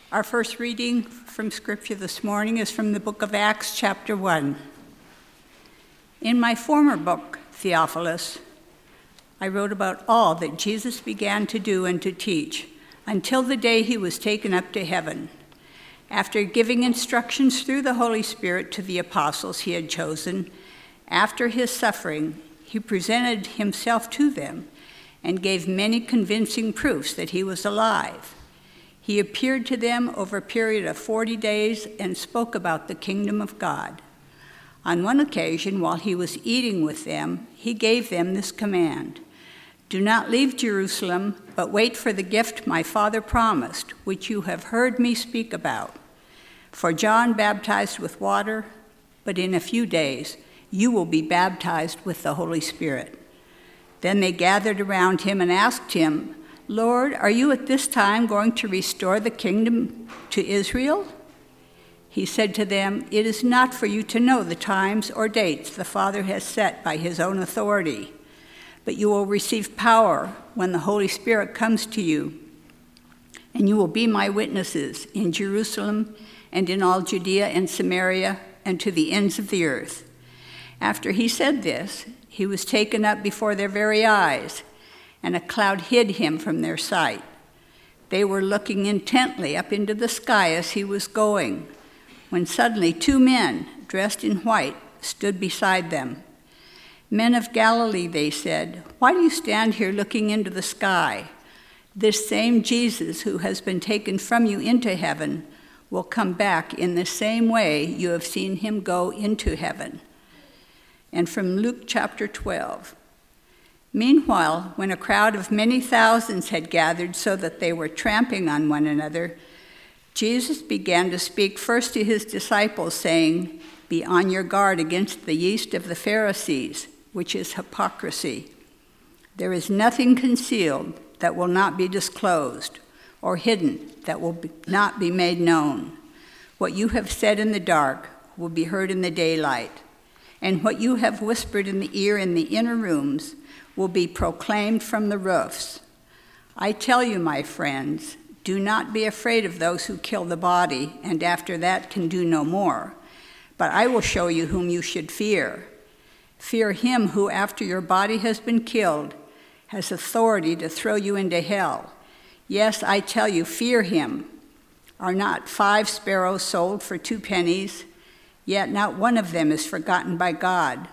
Our first reading from Scripture this morning is from the book of Acts, chapter 1. In my former book, Theophilus, I wrote about all that Jesus began to do and to teach until the day he was taken up to heaven. After giving instructions through the Holy Spirit to the apostles he had chosen, after his suffering, he presented himself to them and gave many convincing proofs that he was alive. He appeared to them over a period of 40 days and spoke about the kingdom of God. On one occasion, while he was eating with them, he gave them this command: "Do not leave Jerusalem, but wait for the gift my Father promised, which you have heard me speak about. For John baptized with water, but in a few days you will be baptized with the Holy Spirit." Then they gathered around him and asked him, "Lord, are you at this time going to restore the kingdom to Israel?" He said to them, "It is not for you to know the times or dates the Father has set by his own authority, but you will receive power when the Holy Spirit comes to you, and you will be my witnesses in Jerusalem and in all Judea and Samaria and to the ends of the earth." After he said this, he was taken up before their very eyes, and a cloud hid him from their sight. They were looking intently up into the sky as he was going, when suddenly 2 men, dressed in white, stood beside them. "Men of Galilee," they said, "why do you stand here looking into the sky? This same Jesus who has been taken from you into heaven will come back in the same way you have seen him go into heaven." And from Luke chapter 12. Meanwhile, when a crowd of many thousands had gathered so that they were tramping on one another, Jesus began to speak first to his disciples, saying, "Be on your guard against the yeast of the Pharisees, which is hypocrisy. There is nothing concealed that will not be disclosed, or hidden that will not be made known. What you have said in the dark will be heard in the daylight, and what you have whispered in the ear in the inner rooms will be proclaimed from the roofs. I tell you, my friends, do not be afraid of those who kill the body, and after that can do no more. But I will show you whom you should fear. Fear him who, after your body has been killed, has authority to throw you into hell. Yes, I tell you, fear him. Are not 5 sparrows sold for 2 pennies? Yet not one of them is forgotten by God.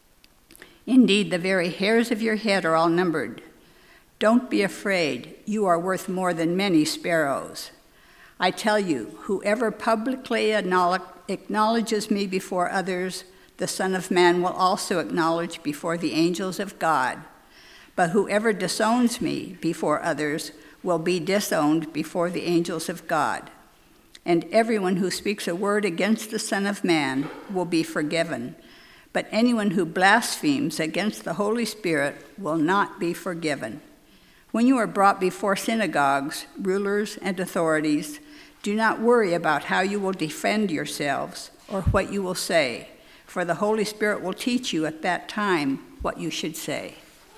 Indeed, the very hairs of your head are all numbered. Don't be afraid. You are worth more than many sparrows. I tell you, whoever publicly acknowledges me before others, the Son of Man will also acknowledge before the angels of God. But whoever disowns me before others will be disowned before the angels of God. And everyone who speaks a word against the Son of Man will be forgiven. But anyone who blasphemes against the Holy Spirit will not be forgiven. When you are brought before synagogues, rulers, and authorities, do not worry about how you will defend yourselves or what you will say, for the Holy Spirit will teach you at that time what you should say.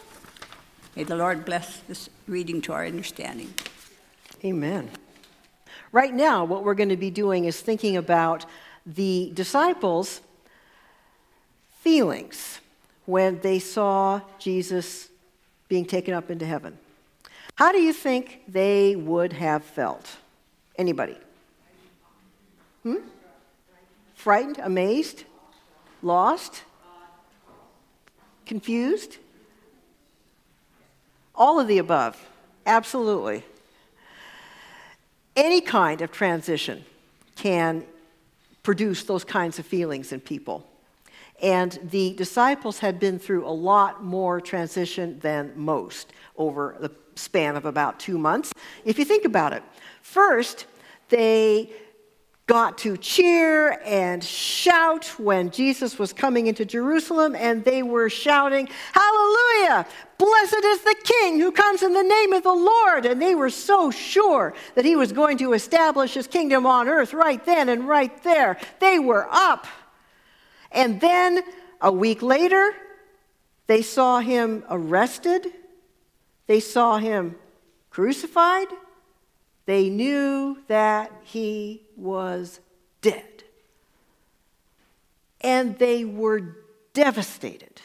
May the Lord bless this reading to our understanding. Amen. Right now, what we're going to be doing is thinking about the disciples' feelings when they saw Jesus being taken up into heaven. How do you think they would have felt? Anybody? Frightened? Amazed? Lost? Confused? All of the above. Absolutely. Any kind of transition can produce those kinds of feelings in people. And the disciples had been through a lot more transition than most over the span of about 2 months. If you think about it, first, they got to cheer and shout when Jesus was coming into Jerusalem, and they were shouting, "Hallelujah! Blessed is the King who comes in the name of the Lord." And they were so sure that he was going to establish his kingdom on earth right then and right there. They were up. And then a week later, they saw him arrested. They saw him crucified. They knew that he was dead. And they were devastated.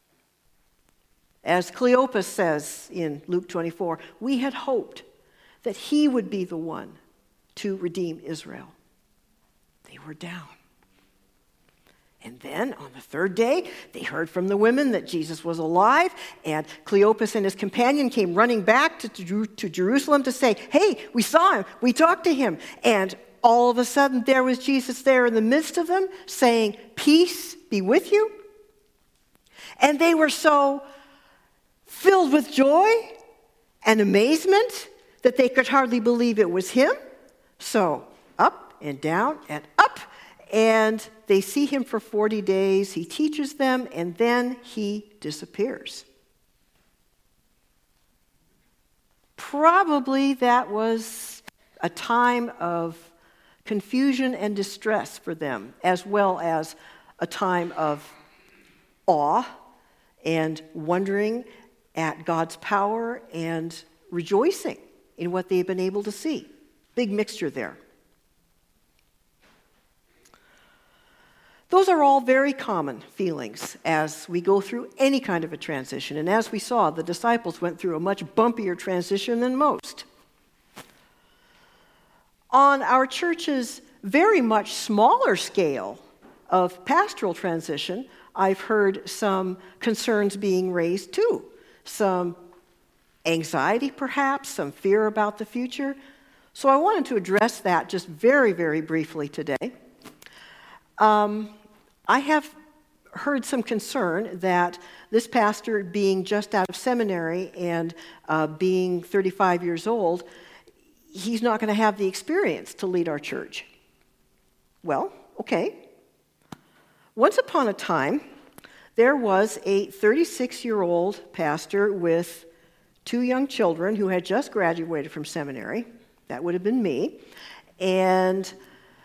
As Cleopas says in Luke 24, we had hoped that he would be the one to redeem Israel. They were down. And then on the third day, they heard from the women that Jesus was alive, and Cleopas and his companion came running back to Jerusalem to say, hey, we saw him, we talked to him. And all of a sudden, there was Jesus there in the midst of them, saying, peace be with you. And they were so filled with joy and amazement that they could hardly believe it was him. So up and down and up. And they see him for 40 days. He teaches them, and then he disappears. Probably that was a time of confusion and distress for them, as well as a time of awe and wondering at God's power and rejoicing in what they've been able to see. Big mixture there. Those are all very common feelings as we go through any kind of a transition. And as we saw, the disciples went through a much bumpier transition than most. On our church's very much smaller scale of pastoral transition, I've heard some concerns being raised too. Some anxiety, perhaps, some fear about the future. So I wanted to address that just very, very briefly today. I have heard some concern that this pastor, being just out of seminary and being 35 years old, he's not going to have the experience to lead our church. Well, okay. Once upon a time, there was a 36-year-old pastor with 2 young children who had just graduated from seminary. That would have been me. And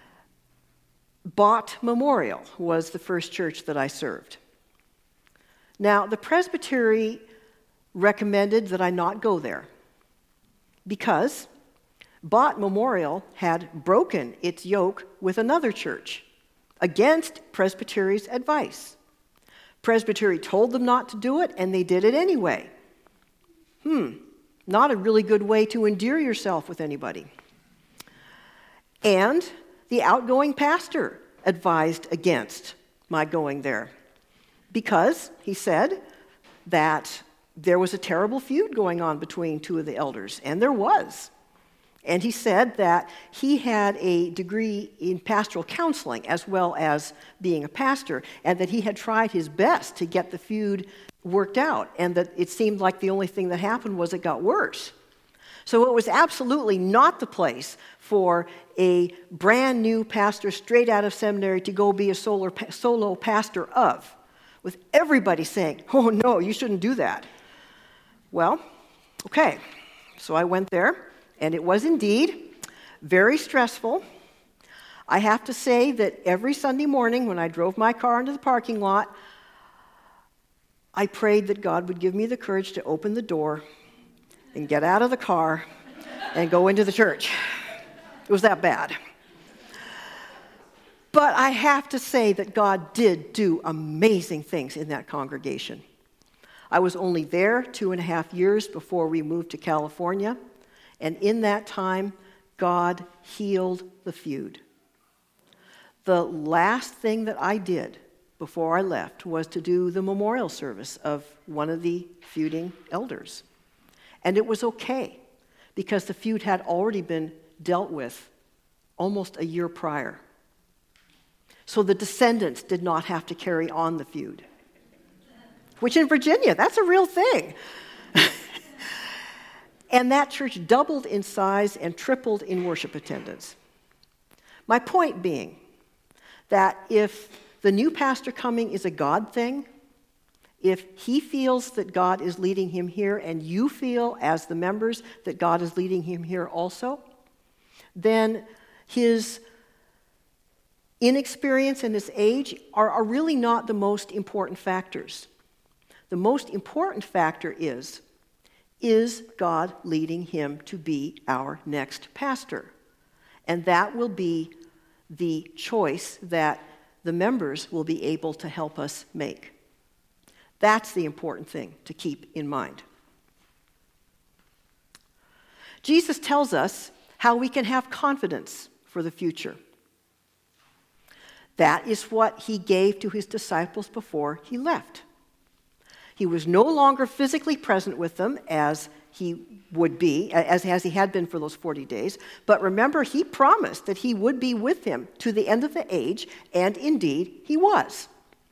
Bott Memorial was the first church that I served. Now, the presbytery recommended that I not go there because Bott Memorial had broken its yoke with another church against Presbytery's advice. Presbytery told them not to do it, and they did it anyway. Not a really good way to endear yourself with anybody. And the outgoing pastor advised against my going there because he said that there was a terrible feud going on between 2 of the elders, and there was. And he said that he had a degree in pastoral counseling as well as being a pastor, and that he had tried his best to get the feud worked out, and that it seemed like the only thing that happened was it got worse. So it was absolutely not the place for a brand new pastor straight out of seminary to go be a solo pastor of, with everybody saying, oh no, you shouldn't do that. Well, okay, so I went there, and it was indeed very stressful. I have to say that every Sunday morning when I drove my car into the parking lot, I prayed that God would give me the courage to open the door and get out of the car and go into the church. It was that bad. But I have to say that God did do amazing things in that congregation. I was only there 2.5 years before we moved to California, and in that time, God healed the feud. The last thing that I did before I left was to do the memorial service of one of the feuding elders. And it was okay, because the feud had already been dealt with almost a year prior. So the descendants did not have to carry on the feud. Which in Virginia, that's a real thing. And that church doubled in size and tripled in worship attendance. My point being that if the new pastor coming is a God thing, if he feels that God is leading him here and you feel as the members that God is leading him here also, then his inexperience and his age are really not the most important factors. The most important factor is is God leading him to be our next pastor? And that will be the choice that the members will be able to help us make. That's the important thing to keep in mind. Jesus tells us how we can have confidence for the future. That is what he gave to his disciples before he left. He was no longer physically present with them as he would be, as he had been for those 40 days. But remember, he promised that he would be with him to the end of the age, and indeed he was.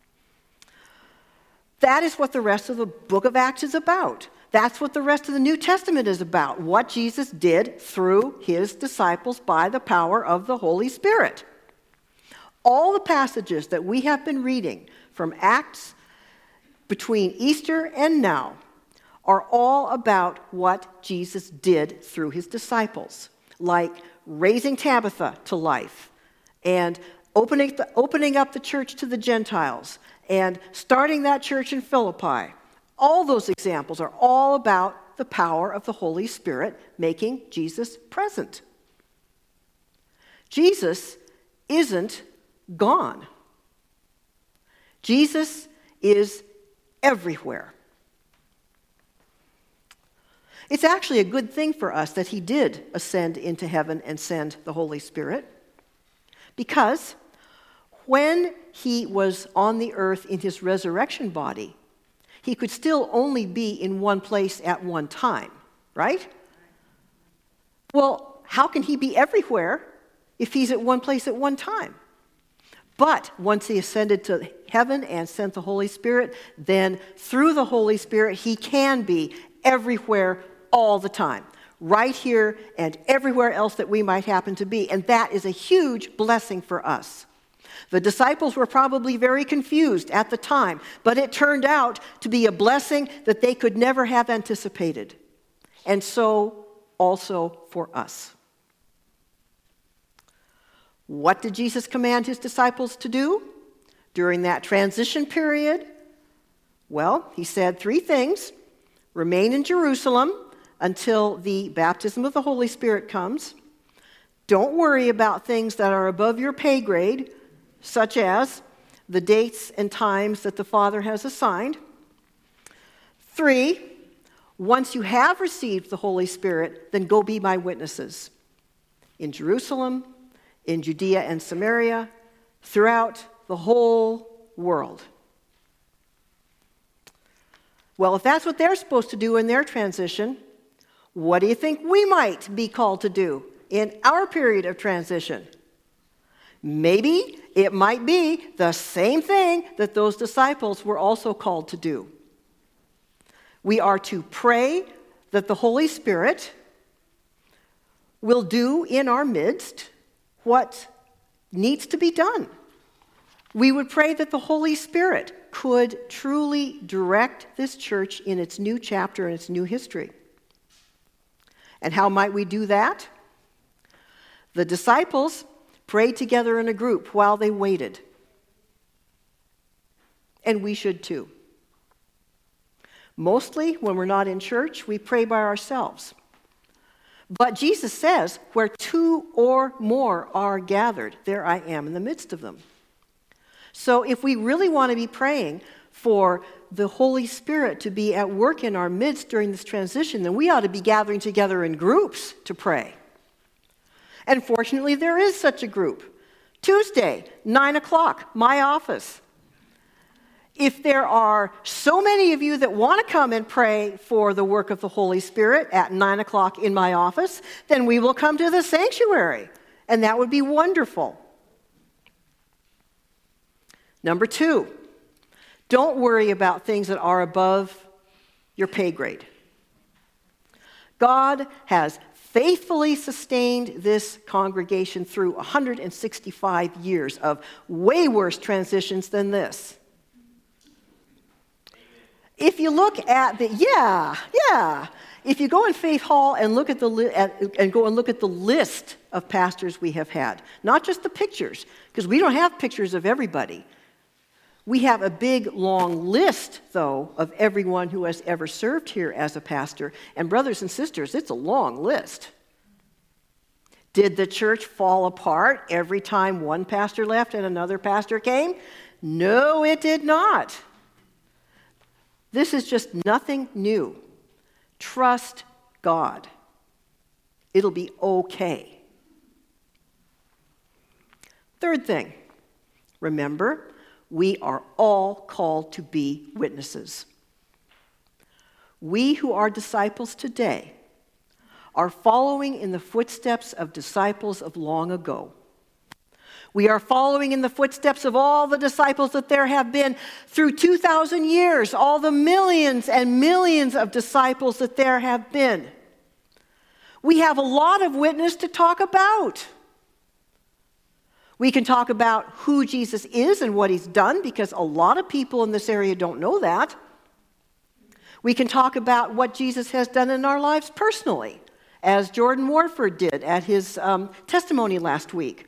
That is what the rest of the book of Acts is about. That's what the rest of the New Testament is about, what Jesus did through his disciples by the power of the Holy Spirit. All the passages that we have been reading from Acts between Easter and now are all about what Jesus did through his disciples, like raising Tabitha to life and opening up the church to the Gentiles and starting that church in Philippi. All those examples are all about the power of the Holy Spirit making Jesus present. Jesus isn't gone. Jesus is everywhere. It's actually a good thing for us that he did ascend into heaven and send the Holy Spirit, because when he was on the earth in his resurrection body, he could still only be in one place at one time, right? Well, how can he be everywhere if he's at one place at one time? But once he ascended to heaven and sent the Holy Spirit, then through the Holy Spirit, he can be everywhere all the time, right here and everywhere else that we might happen to be. And that is a huge blessing for us. The disciples were probably very confused at the time, but it turned out to be a blessing that they could never have anticipated. And so also for us. What did Jesus command his disciples to do during that transition period? Well, he said 3 things. Remain in Jerusalem until the baptism of the Holy Spirit comes. Don't worry about things that are above your pay grade, such as the dates and times that the Father has assigned. 3, once you have received the Holy Spirit, then go be my witnesses in Jerusalem, in Judea and Samaria, throughout the whole world. Well, if that's what they're supposed to do in their transition, what do you think we might be called to do in our period of transition? Maybe it might be the same thing that those disciples were also called to do. We are to pray that the Holy Spirit will do in our midst what needs to be done. We would pray that the Holy Spirit could truly direct this church in its new chapter and its new history. And how might we do that? The disciples prayed together in a group while they waited. And we should too. Mostly, when we're not in church, we pray by ourselves. But Jesus says, where 2 or more are gathered, there I am in the midst of them. So if we really want to be praying for the Holy Spirit to be at work in our midst during this transition, then we ought to be gathering together in groups to pray. And fortunately, there is such a group. Tuesday, 9 o'clock, my office. If there are so many of you that want to come and pray for the work of the Holy Spirit at 9 o'clock in my office, then we will come to the sanctuary, and that would be wonderful. Number 2, don't worry about things that are above your pay grade. God has faithfully sustained this congregation through 165 years of way worse transitions than this. If you look at if you go in Faith Hall and look at the list of pastors we have had, not just the pictures, because we don't have pictures of everybody. We have a big, long list, though, of everyone who has ever served here as a pastor. And brothers and sisters, it's a long list. Did the church fall apart every time one pastor left and another pastor came? No, it did not. This is just nothing new. Trust God. It'll be okay. Third thing, remember, we are all called to be witnesses. We who are disciples today are following in the footsteps of disciples of long ago. We are following in the footsteps of all the disciples that there have been through 2,000 years, all the millions and millions of disciples that there have been. We have a lot of witness to talk about. We can talk about who Jesus is and what he's done, because a lot of people in this area don't know that. We can talk about what Jesus has done in our lives personally, as Jordan Warford did at his testimony last week.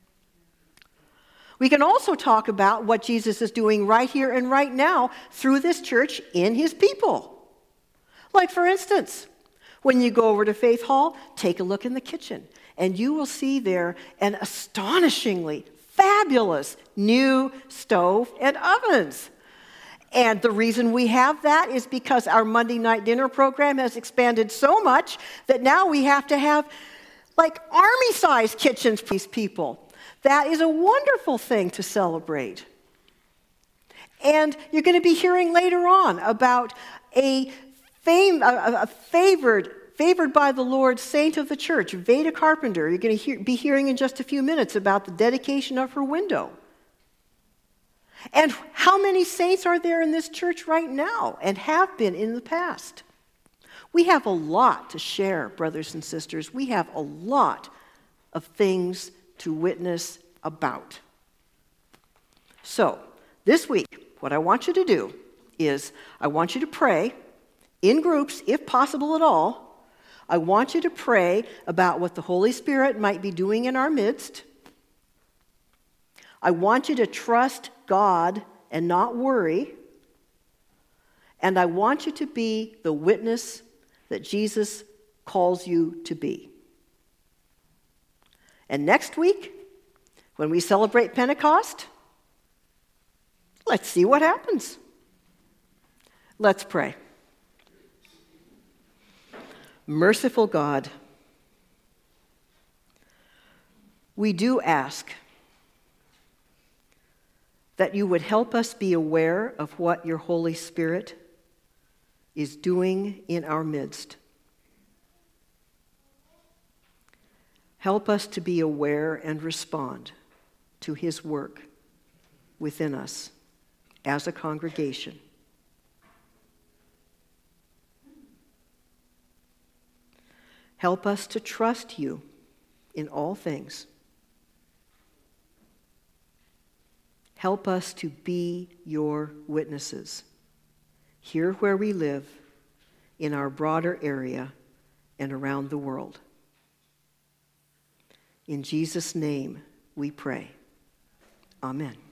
We can also talk about what Jesus is doing right here and right now through this church in his people. Like, for instance, when you go over to Faith Hall, take a look in the kitchen, and you will see there an astonishingly fabulous new stove and ovens. And the reason we have that is because our Monday night dinner program has expanded so much that now we have to have like army-sized kitchens for these people. That is a wonderful thing to celebrate. And you're going to be hearing later on about a favored by the Lord saint of the church, Veda Carpenter. You're going to be hearing in just a few minutes about the dedication of her window. And how many saints are there in this church right now and have been in the past? We have a lot to share, brothers and sisters. We have a lot of things to witness about. So, this week, what I want you to do is I want you to pray in groups, if possible at all. I want you to pray about what the Holy Spirit might be doing in our midst. I want you to trust God and not worry. And I want you to be the witness that Jesus calls you to be. And next week, when we celebrate Pentecost, let's see what happens. Let's pray. Merciful God, we do ask that you would help us be aware of what your Holy Spirit is doing in our midst. Help us to be aware and respond to his work within us as a congregation. Help us to trust you in all things. Help us to be your witnesses here where we live, in our broader area, and around the world. In Jesus' name we pray. Amen.